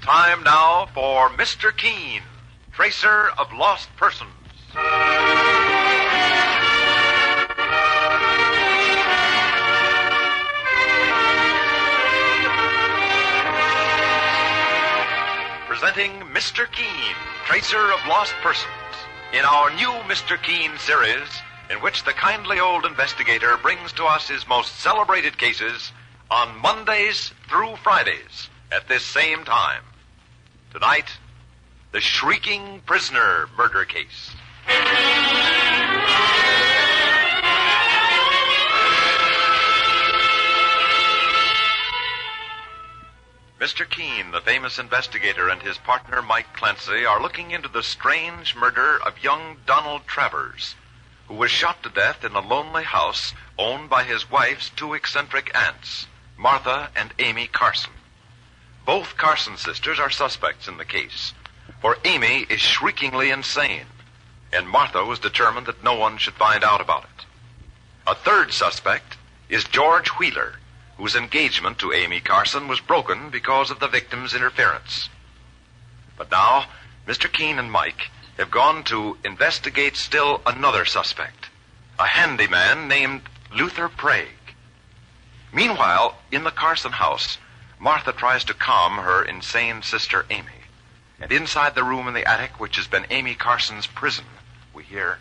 Time now for Mr. Keene, Tracer of Lost Persons. Presenting Mr. Keene, Tracer of Lost Persons, in our new Mr. Keene series, in which the kindly old investigator brings to us his most celebrated cases on Mondays through Fridays at this same time. Tonight, the Shrieking Prisoner murder case. Mr. Keene, the famous investigator, and his partner Mike Clancy are looking into the strange murder of young Donald Travers, who was shot to death in a lonely house owned by his wife's two eccentric aunts, Martha and Amy Carson. Both Carson sisters are suspects in the case, for Amy is shriekingly insane, and Martha was determined that no one should find out about it. A third suspect is George Wheeler, whose engagement to Amy Carson was broken because of the victim's interference. But now, Mr. Keene and Mike have gone to investigate still another suspect, a handyman named Luther Prague. Meanwhile, in the Carson house, Martha tries to calm her insane sister Amy. And inside the room in the attic, which has been Amy Carson's prison, we hear...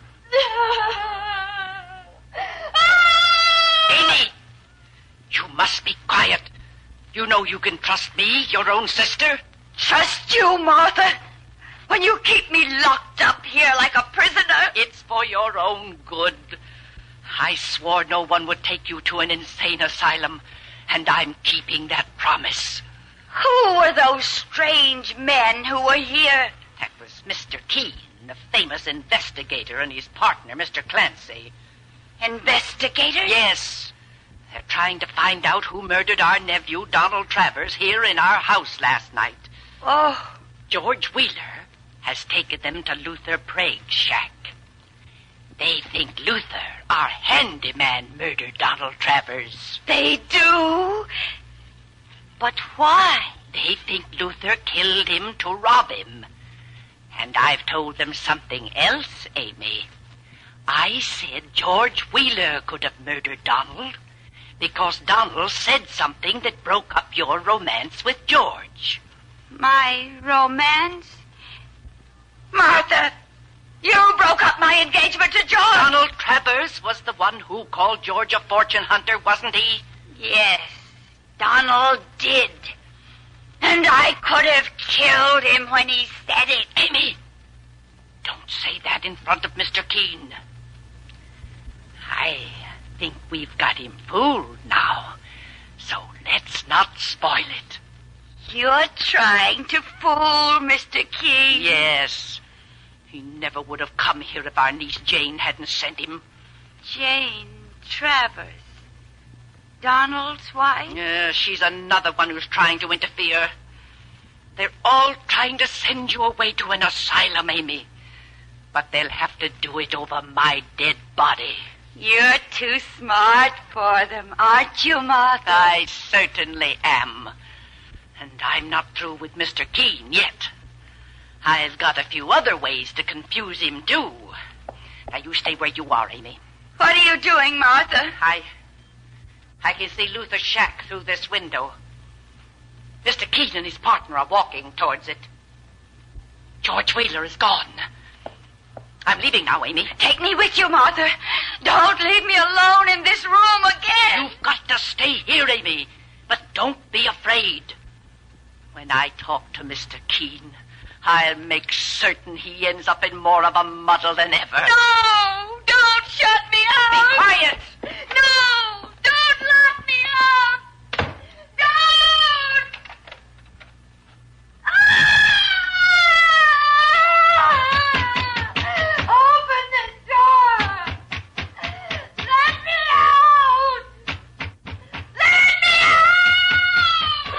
Amy! You must be quiet. You know you can trust me, your own sister. Trust you, Martha? When you keep me locked up here like a prisoner? It's for your own good. I swore no one would take you to an insane asylum, and I'm keeping that promise. Who were those strange men who were here? That was Mr. Keene, the famous investigator, and his partner, Mr. Clancy. Investigator? Yes. They're trying to find out who murdered our nephew, Donald Travers, here in our house last night. Oh. George Wheeler has taken them to Luther Prague's shack. They think Luther, our handyman, murdered Donald Travers. They do? But why? They think Luther killed him to rob him. And I've told them something else, Amy. I said George Wheeler could have murdered Donald because Donald said something that broke up your romance with George. My romance? Martha, you broke up my engagement to George. Donald Travers was the one who called George a fortune hunter, wasn't he? Yes, Donald did. And I could have killed him when he said it. Amy, don't say that in front of Mr. Keene. I think we've got him fooled now, so let's not spoil it. You're trying to fool Mr. Keene? Yes. He never would have come here if our niece Jane hadn't sent him. Jane Travers. Donald's wife? She's another one who's trying to interfere. They're all trying to send you away to an asylum, Amy. But they'll have to do it over my dead body. You're too smart for them, aren't you, Martha? I certainly am. And I'm not through with Mr. Keene yet. I've got a few other ways to confuse him, too. Now, you stay where you are, Amy. What are you doing, Martha? I can see Luther's shack through this window. Mr. Keene and his partner are walking towards it. George Wheeler is gone. I'm leaving now, Amy. Take me with you, Martha. Don't leave me alone in this room again. You've got to stay here, Amy. But don't be afraid. When I talk to Mr. Keene, I'll make certain he ends up in more of a muddle than ever. No! Don't shut me out! Be quiet! No! Don't lock me up! Don't! Open the door! Let me out! Let me out!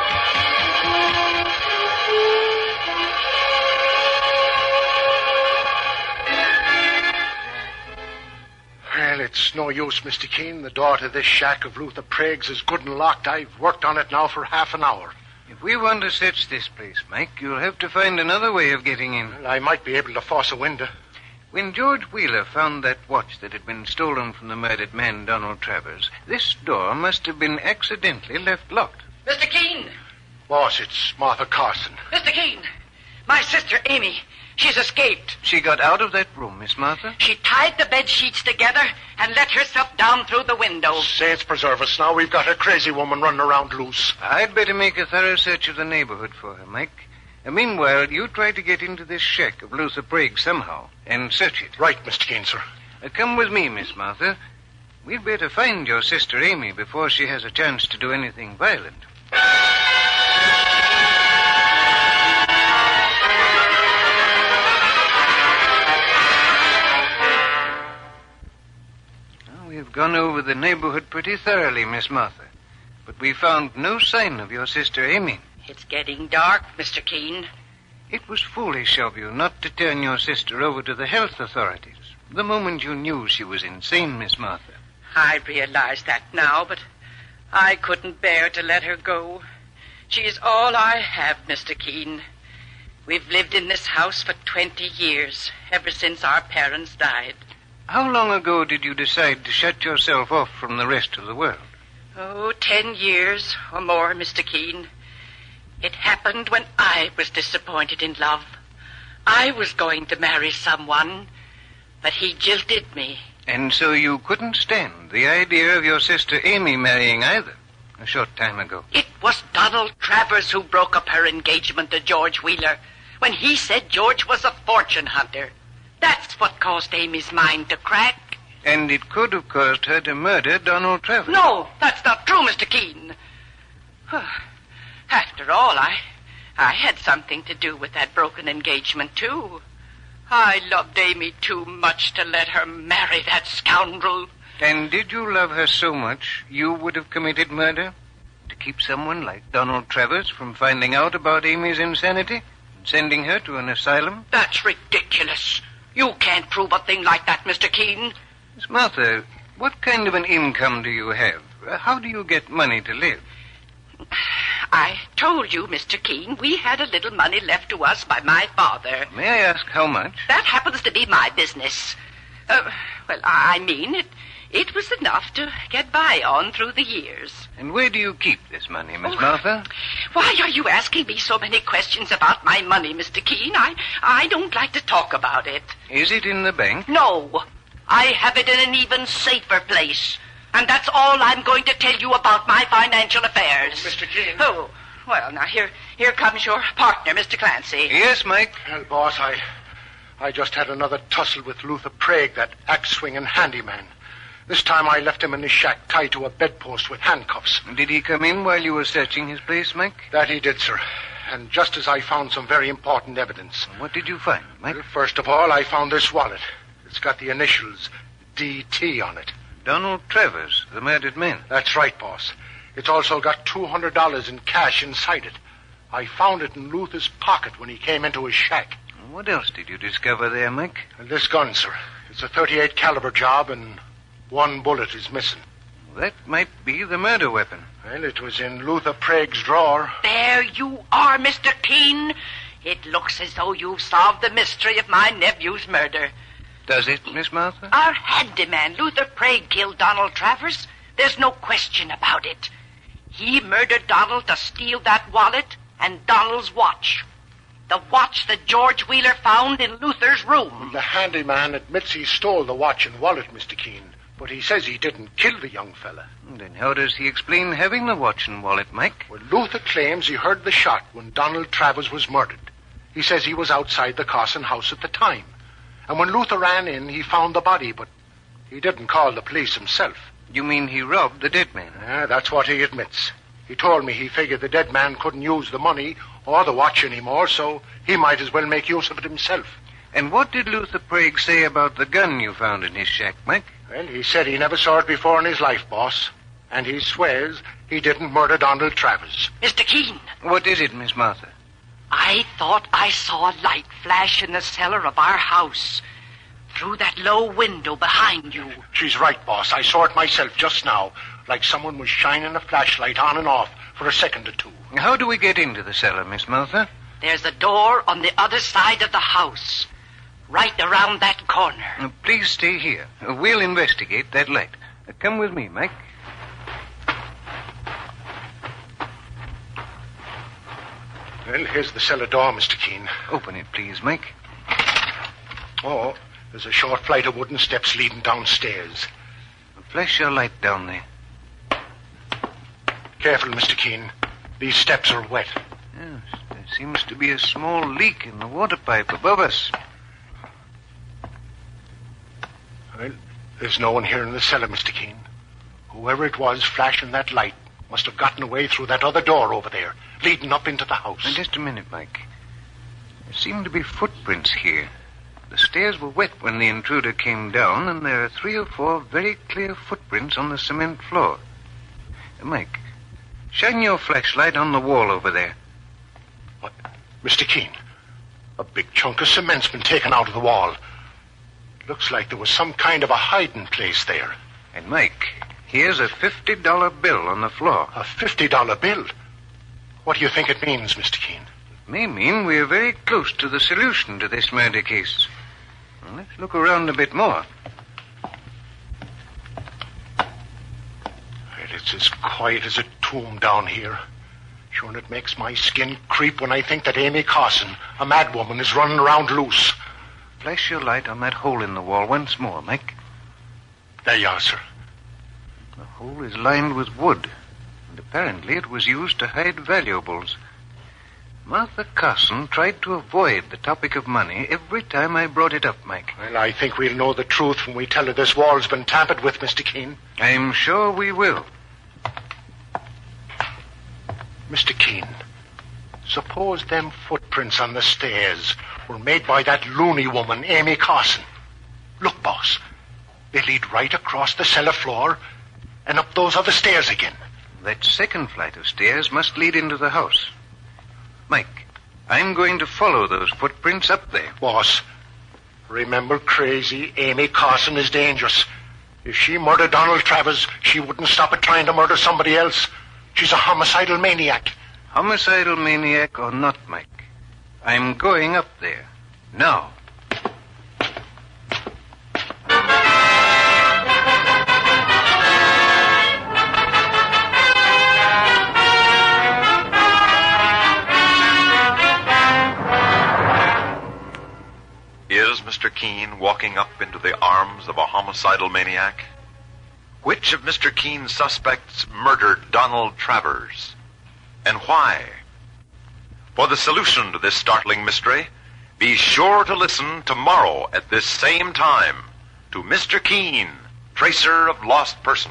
Well, it's no use, Mr. Keene. The door to this shack of Luther Prague's is good and locked. I've worked on it now for half an hour. You If we want to search this place, Mike, you'll have to find another way of getting in. Well, I might be able to force a window. When George Wheeler found that watch that had been stolen from the murdered man, Donald Travers, this door must have been accidentally left locked. Mr. Keene! Boss, it's Martha Carson. Mr. Keene! My sister, Amy. She's escaped. She got out of that room, Miss Martha? She tied the bed sheets together and let herself down through the window. Saints preserve us. Now we've got a crazy woman running around loose. I'd better make a thorough search of the neighborhood for her, Mike. And meanwhile, you try to get into this shack of Luther Prague somehow and search it. Right, Mr. Keene, sir. Come with me, Miss Martha. We'd better find your sister Amy before she has a chance to do anything violent. We've gone over the neighborhood pretty thoroughly, Miss Martha. But we found no sign of your sister Amy. It's getting dark, Mr. Keene. It was foolish of you not to turn your sister over to the health authorities the moment you knew she was insane, Miss Martha. I realize that now, but I couldn't bear to let her go. She's all I have, Mr. Keene. We've lived in this house for 20 years, ever since our parents died. How long ago did you decide to shut yourself off from the rest of the world? 10 years or more, Mr. Keene. It happened when I was disappointed in love. I was going to marry someone, but he jilted me. And so you couldn't stand the idea of your sister Amy marrying either, a short time ago. It was Donald Travers who broke up her engagement to George Wheeler when he said George was a fortune hunter. That's what caused Amy's mind to crack. And it could have caused her to murder Donald Travers. No, that's not true, Mr. Keene. After all, I had something to do with that broken engagement, too. I loved Amy too much to let her marry that scoundrel. And did you love her so much you would have committed murder? To keep someone like Donald Travers from finding out about Amy's insanity and sending her to an asylum? That's ridiculous. You can't prove a thing like that, Mr. Keene. Miss Martha, what kind of an income do you have? How do you get money to live? I told you, Mr. Keene, we had a little money left to us by my father. May I ask how much? That happens to be my business. It was enough to get by on through the years. And where do you keep this money, Miss Martha? Why are you asking me so many questions about my money, Mr. Keene? I don't like to talk about it. Is it in the bank? No. I have it in an even safer place. And that's all I'm going to tell you about my financial affairs. Mr. Keene. Oh, well, now, here comes your partner, Mr. Clancy. Yes, Mike? Well, boss, I just had another tussle with Luther Prague, that axe-swinging handyman. This time I left him in his shack tied to a bedpost with handcuffs. Did he come in while you were searching his place, Mike? That he did, sir. And just as I found some very important evidence. What did you find, Mike? Well, first of all, I found this wallet. It's got the initials D.T. on it. Donald Travers, the murdered man. That's right, boss. It's also got $200 in cash inside it. I found it in Luther's pocket when he came into his shack. What else did you discover there, Mike? And this gun, sir. It's a .38 caliber job, and one bullet is missing. That might be the murder weapon. Well, it was in Luther Prague's drawer. There you are, Mr. Keene. It looks as though you've solved the mystery of my nephew's murder. Does it, Miss Martha? Our handyman, Luther Prague, killed Donald Travers. There's no question about it. He murdered Donald to steal that wallet and Donald's watch. The watch that George Wheeler found in Luther's room. The handyman admits he stole the watch and wallet, Mr. Keene. But he says he didn't kill the young fella. Then how does he explain having the watch and wallet, Mike? Well, Luther claims he heard the shot when Donald Travers was murdered. He says he was outside the Carson house at the time. And when Luther ran in, he found the body, but he didn't call the police himself. You mean he robbed the dead man? That's what he admits. He told me he figured the dead man couldn't use the money or the watch anymore, so he might as well make use of it himself. And what did Luther Prague say about the gun you found in his shack, Mike? Well, he said he never saw it before in his life, boss. And he swears he didn't murder Donald Travers. Mr. Keene. What is it, Miss Martha? I thought I saw a light flash in the cellar of our house. Through that low window behind you. She's right, boss. I saw it myself just now. like someone was shining a flashlight on and off for a second or two. How do we get into the cellar, Miss Martha? There's a door on the other side of the house, right around that corner. Please stay here. We'll investigate that light. Come with me, Mike. Well, here's the cellar door, Mr. Keene. Open it, please, Mike. Oh, there's a short flight of wooden steps leading downstairs. Flash your light down there. Careful, Mr. Keene. These steps are wet. Yes, there seems to be a small leak in the water pipe above us. Well, there's no one here in the cellar, Mr. Keene. Whoever it was flashing that light must have gotten away through that other door over there, leading up into the house. Now, just a minute, Mike. There seem to be footprints here. The stairs were wet when the intruder came down, and there are 3 or 4 very clear footprints on the cement floor. Mike, shine your flashlight on the wall over there. What? Mr. Keene, a big chunk of cement's been taken out of the wall. Looks like there was some kind of a hiding place there. And, Mike, here's a $50 bill on the floor. A $50 bill? What do you think it means, Mr. Keene? It may mean we're very close to the solution to this murder case. Well, let's look around a bit more. Well, it's as quiet as a tomb down here. Sure, and it makes my skin creep when I think that Amy Carson, a madwoman, is running around loose. Flash your light on that hole in the wall once more, Mike. There you are, sir. The hole is lined with wood, and apparently it was used to hide valuables. Martha Carson tried to avoid the topic of money every time I brought it up, Mike. Well, I think we'll know the truth when we tell her this wall's been tampered with, Mr. Keene. I'm sure we will. Mr. Keene, suppose them footprints on the stairs were made by that loony woman, Amy Carson. Look, boss, they lead right across the cellar floor and up those other stairs again. That second flight of stairs must lead into the house. Mike, I'm going to follow those footprints up there. Boss, remember, crazy Amy Carson is dangerous. If she murdered Donald Travers, she wouldn't stop at trying to murder somebody else. She's a homicidal maniac. Homicidal maniac or not, Mike, I'm going up there. Now. Is Mr. Keene walking up into the arms of a homicidal maniac? Which of Mr. Keene's suspects murdered Donald Travers? And why? For the solution to this startling mystery, be sure to listen tomorrow at this same time to Mr. Keene, Tracer of Lost Persons.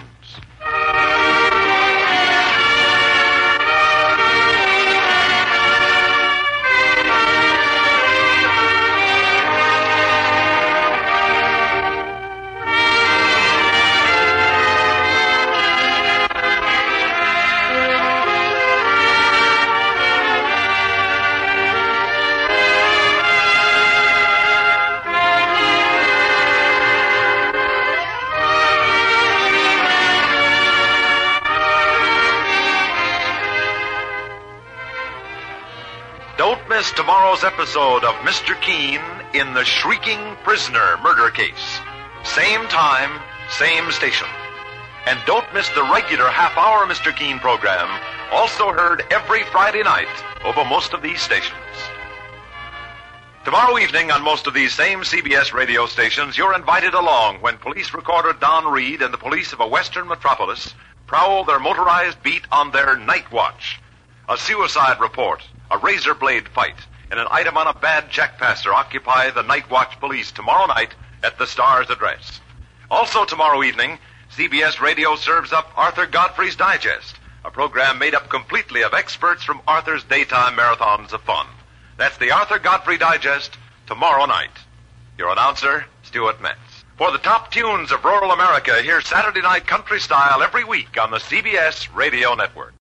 Don't miss tomorrow's episode of Mr. Keene in the Shrieking Prisoner murder case. Same time, same station. And don't miss the regular half-hour Mr. Keene program, also heard every Friday night over most of these stations. Tomorrow evening on most of these same CBS radio stations, you're invited along when police recorder Don Reed and the police of a western metropolis prowl their motorized beat on their night watch. A suicide report, a razor blade fight, and an item on a bad jackpasser occupy the Night Watch police tomorrow night at the Star's address. Also tomorrow evening, CBS Radio serves up Arthur Godfrey's Digest, a program made up completely of experts from Arthur's daytime marathons of fun. That's the Arthur Godfrey Digest tomorrow night. Your announcer, Stuart Metz. For the top tunes of rural America, hear Saturday Night Country Style every week on the CBS Radio Network.